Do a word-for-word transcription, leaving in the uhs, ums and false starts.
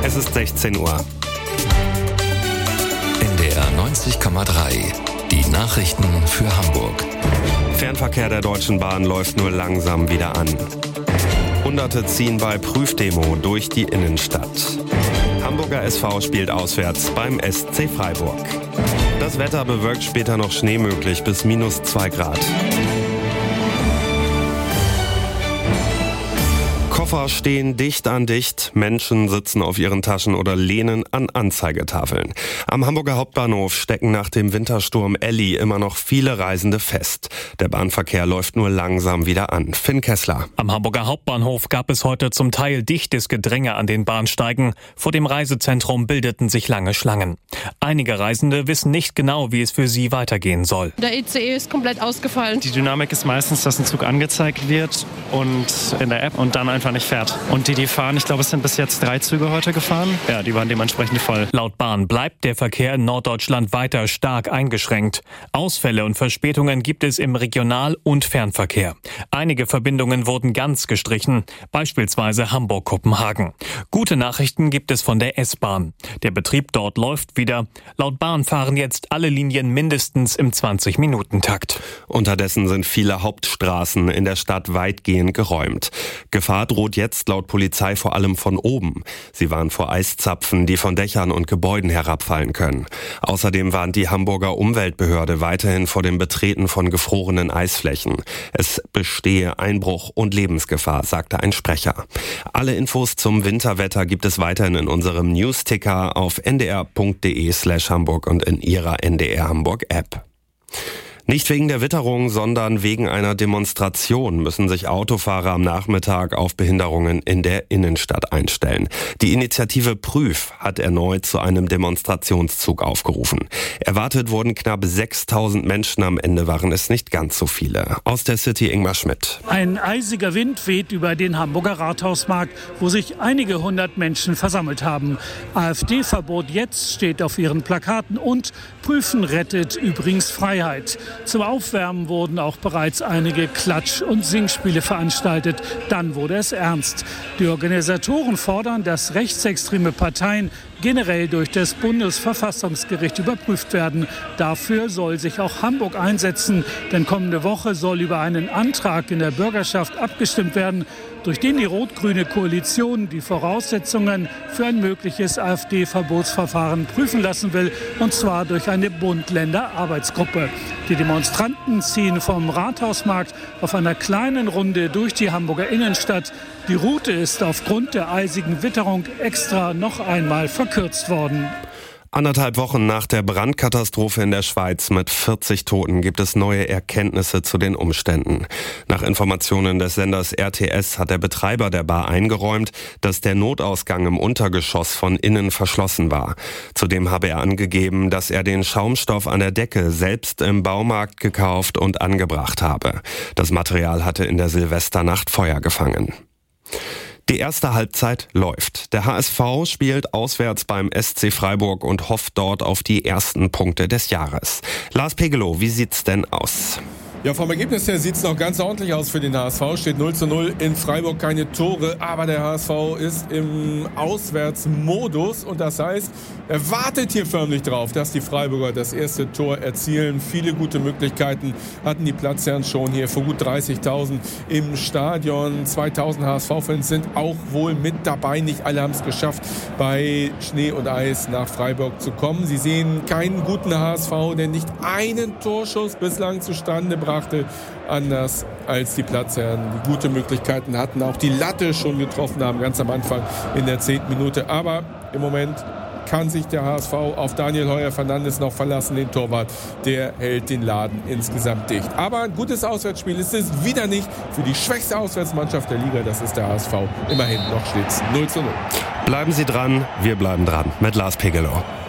Es ist sechzehn Uhr. N D R neunzig Komma drei. Die Nachrichten für Hamburg. Fernverkehr der Deutschen Bahn läuft nur langsam wieder an. Hunderte ziehen bei Prüfdemo durch die Innenstadt. Hamburger S V spielt auswärts beim S C Freiburg. Das Wetter bewirkt später noch Schnee möglich bis minus zwei Grad. Koffer stehen dicht an dicht, Menschen sitzen auf ihren Taschen oder lehnen an Anzeigetafeln. Am Hamburger Hauptbahnhof stecken nach dem Wintersturm Elli immer noch viele Reisende fest. Der Bahnverkehr läuft nur langsam wieder an. Finn Kessler. Am Hamburger Hauptbahnhof gab es heute zum Teil dichtes Gedränge an den Bahnsteigen. Vor dem Reisezentrum bildeten sich lange Schlangen. Einige Reisende wissen nicht genau, wie es für sie weitergehen soll. Der I C E ist komplett ausgefallen. Die Dynamik ist meistens, dass ein Zug angezeigt wird und in der App und dann einfach nicht fährt. Und die, die fahren, ich glaube, es sind bis jetzt drei Züge heute gefahren. Ja, die waren dementsprechend voll. Laut Bahn bleibt der Verkehr in Norddeutschland weiter stark eingeschränkt. Ausfälle und Verspätungen gibt es im Regional- und Fernverkehr. Einige Verbindungen wurden ganz gestrichen, beispielsweise Hamburg-Kopenhagen. Gute Nachrichten gibt es von der S-Bahn. Der Betrieb dort läuft wieder. Laut Bahn fahren jetzt alle Linien mindestens im zwanzig-Minuten-Takt. Unterdessen sind viele Hauptstraßen in der Stadt weitgehend geräumt. Gefahr droht jetzt laut Polizei vor allem von oben. Sie warnt vor Eiszapfen, die von Dächern und Gebäuden herabfallen können. Außerdem warnt die Hamburger Umweltbehörde weiterhin vor dem Betreten von gefrorenen Eisflächen. Es bestehe Einbruch und Lebensgefahr, sagte ein Sprecher. Alle Infos zum Winterwetter gibt es weiterhin in unserem Newsticker auf n d r punkt d e slash Hamburg und in Ihrer N D R Hamburg App. Nicht wegen der Witterung, sondern wegen einer Demonstration müssen sich Autofahrer am Nachmittag auf Behinderungen in der Innenstadt einstellen. Die Initiative Prüf hat erneut zu einem Demonstrationszug aufgerufen. Erwartet wurden knapp sechstausend Menschen, am Ende waren es nicht ganz so viele. Aus der City Ingmar Schmidt. Ein eisiger Wind weht über den Hamburger Rathausmarkt, wo sich einige hundert Menschen versammelt haben. AfD-Verbot jetzt steht auf ihren Plakaten und Prüfen rettet übrigens Freiheit. Zum Aufwärmen wurden auch bereits einige Klatsch- und Singspiele veranstaltet. Dann wurde es ernst. Die Organisatoren fordern, dass rechtsextreme Parteien generell durch das Bundesverfassungsgericht überprüft werden. Dafür soll sich auch Hamburg einsetzen, denn kommende Woche soll über einen Antrag in der Bürgerschaft abgestimmt werden, durch den die rot-grüne Koalition die Voraussetzungen für ein mögliches AfD-Verbotsverfahren prüfen lassen will, und zwar durch eine Bund-Länder-Arbeitsgruppe. Die Demonstranten ziehen vom Rathausmarkt auf einer kleinen Runde durch die Hamburger Innenstadt. Die Route ist aufgrund der eisigen Witterung extra noch einmal verkürzt worden. Anderthalb Wochen nach der Brandkatastrophe in der Schweiz mit vierzig Toten gibt es neue Erkenntnisse zu den Umständen. Nach Informationen des Senders R T S hat der Betreiber der Bar eingeräumt, dass der Notausgang im Untergeschoss von innen verschlossen war. Zudem habe er angegeben, dass er den Schaumstoff an der Decke selbst im Baumarkt gekauft und angebracht habe. Das Material hatte in der Silvesternacht Feuer gefangen. Die erste Halbzeit läuft. Der H S V spielt auswärts beim S C Freiburg und hofft dort auf die ersten Punkte des Jahres. Lars Pegelow, wie sieht's denn aus? Ja, vom Ergebnis her sieht es noch ganz ordentlich aus für den H S V. Steht null zu null in Freiburg, keine Tore, aber der H S V ist im Auswärtsmodus und das heißt, er wartet hier förmlich drauf, dass die Freiburger das erste Tor erzielen. Viele gute Möglichkeiten hatten die Platzherren schon hier vor gut dreißigtausend im Stadion. zweitausend H S V-Fans sind auch wohl mit dabei. Nicht alle haben es geschafft, bei Schnee und Eis nach Freiburg zu kommen. Sie sehen keinen guten H S V, der nicht einen Torschuss bislang zustande brachte. Anders als die Platzherren, die gute Möglichkeiten hatten, auch die Latte schon getroffen haben, ganz am Anfang in der zehnten Minute. Aber im Moment kann sich der H S V auf Daniel Heuer-Fernandes noch verlassen, den Torwart. Der hält den Laden insgesamt dicht. Aber ein gutes Auswärtsspiel ist es wieder nicht für die schwächste Auswärtsmannschaft der Liga. Das ist der H S V. Immerhin noch steht's null zu null. Bleiben Sie dran, wir bleiben dran mit Lars Pegelow.